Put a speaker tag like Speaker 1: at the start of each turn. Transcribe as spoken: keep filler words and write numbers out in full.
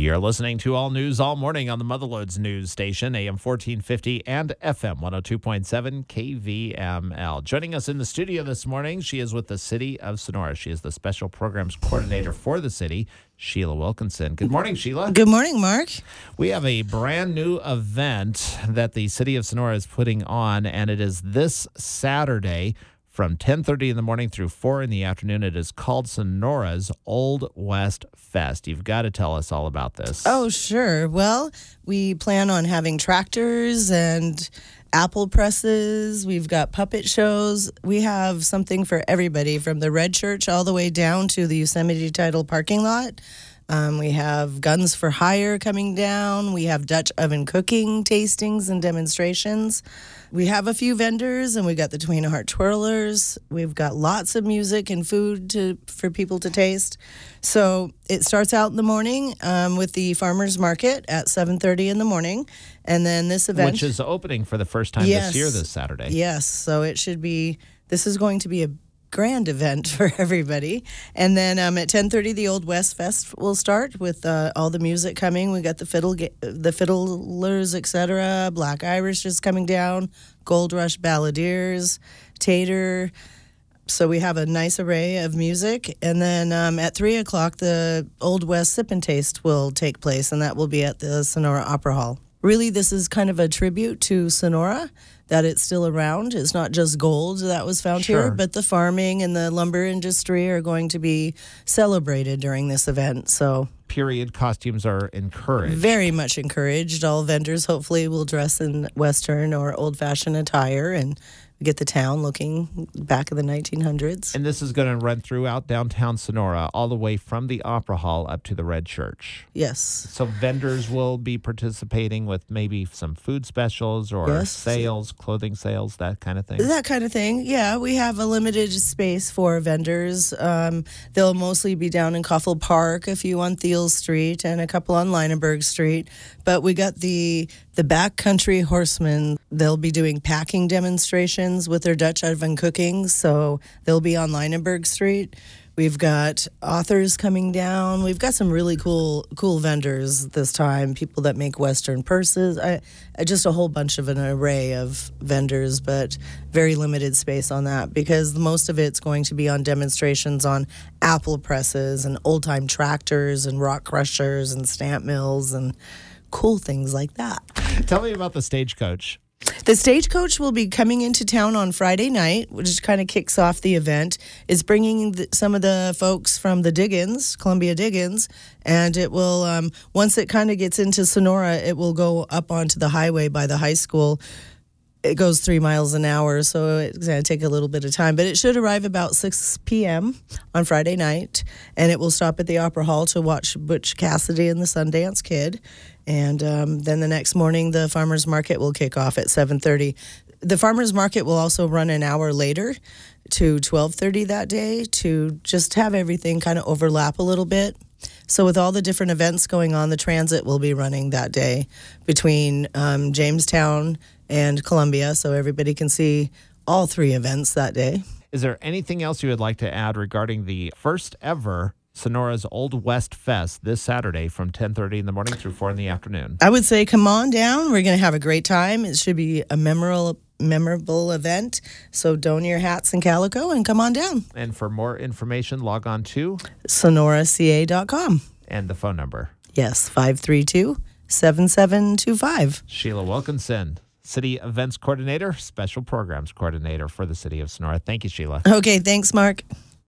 Speaker 1: You're listening to All News All Morning on the Motherlodes News Station, A M fourteen fifty and F M one oh two point seven K V M L. Joining us in the studio this morning, she is with the City of Sonora. She is the Special Programs Coordinator for the city, Sheila Wilkinson. Good morning, Sheila.
Speaker 2: Good morning, Mark.
Speaker 1: We have a brand new event that the City of Sonora is putting on, and it is this Saturday from ten thirty in the morning through four in the afternoon. It is called Sonora's Old West Fest. You've got to tell us all about this.
Speaker 2: Oh, sure. Well, we plan on having tractors and apple presses. We've got puppet shows. We have something for everybody, from the Red Church all the way down to the Yosemite Tidal parking lot. Um, we have guns for hire coming down. We have Dutch oven cooking tastings and demonstrations. We have a few vendors, and we got the Twain Heart Twirlers. We've got lots of music and food to for people to taste. So it starts out in the morning um, with the farmers market at seven thirty in the morning, and then this event,
Speaker 1: which is opening for the first time
Speaker 2: yes,
Speaker 1: this year, this Saturday.
Speaker 2: Yes, so it should be. This is going to be a grand event for everybody. And then um, at ten thirty, the Old West Fest will start with uh, all the music coming. We got the fiddle, the fiddlers, et cetera. Black Irish is coming down. Gold Rush Balladeers, Tater. So we have a nice array of music. And then um, at three o'clock, the Old West Sip and Taste will take place, and that will be at the Sonora Opera Hall. Really, this is kind of a tribute to Sonora, that it's still around. It's not just gold that was found
Speaker 1: Sure.
Speaker 2: here, but the farming and the lumber industry are going to be celebrated during this event. So
Speaker 1: Period costumes are encouraged.
Speaker 2: very much encouraged. All vendors hopefully will dress in Western or old-fashioned attire and get the town looking back in the nineteen hundreds.
Speaker 1: And this is going to run throughout downtown Sonora, all the way from the Opera Hall up to the Red Church.
Speaker 2: Yes.
Speaker 1: So vendors will be participating with maybe some food specials or
Speaker 2: Yes.
Speaker 1: sales, clothing sales, that kind of thing.
Speaker 2: That kind of thing. Yeah, we have a limited space for vendors. Um, they'll mostly be down in Coffle Park, a few on Thiel Street, and a couple on Lineberg Street. But we got the the Backcountry Horsemen. They'll be doing packing demonstrations with their Dutch oven cooking, so they'll be on Lineberg Street. We've got authors coming down. We've got some really cool cool vendors this time, people that make Western purses. I, I just a whole bunch of an array of vendors, but very limited space on that because most of it's going to be on demonstrations on apple presses and old-time tractors and rock crushers and stamp mills and cool things like that.
Speaker 1: Tell me about the Stagecoach.
Speaker 2: The Stagecoach will be coming into town on Friday night, which kind of kicks off the event. It's bringing the, some of the folks from the Diggins, Columbia Diggins, and it will, um, once it kind of gets into Sonora, it will go up onto the highway by the high school. It goes three miles an hour, so it's going to take a little bit of time. But it should arrive about six p.m. on Friday night, and it will stop at the Opera Hall to watch Butch Cassidy and the Sundance Kid. And um, then the next morning, the farmers market will kick off at seven thirty. The farmers market will also run an hour later to twelve thirty that day to just have everything kind of overlap a little bit. So with all the different events going on, the transit will be running that day between um, Jamestown and Columbia, so everybody can see all three events that day.
Speaker 1: Is there anything else you would like to add regarding the first ever Sonora's Old West Fest this Saturday from ten thirty in the morning through four in the afternoon?
Speaker 2: I would say come on down. We're going to have a great time. It should be a memorable memorable event. So don your hats and calico and come on down.
Speaker 1: And for more information, log on to
Speaker 2: sonora c a dot com.
Speaker 1: And the phone number.
Speaker 2: Yes, five three two, seven seven two five.
Speaker 1: Sheila Wilkinson, City Events Coordinator, Special Programs Coordinator for the City of Sonora. Thank you, Sheila.
Speaker 2: Okay, thanks, Mark.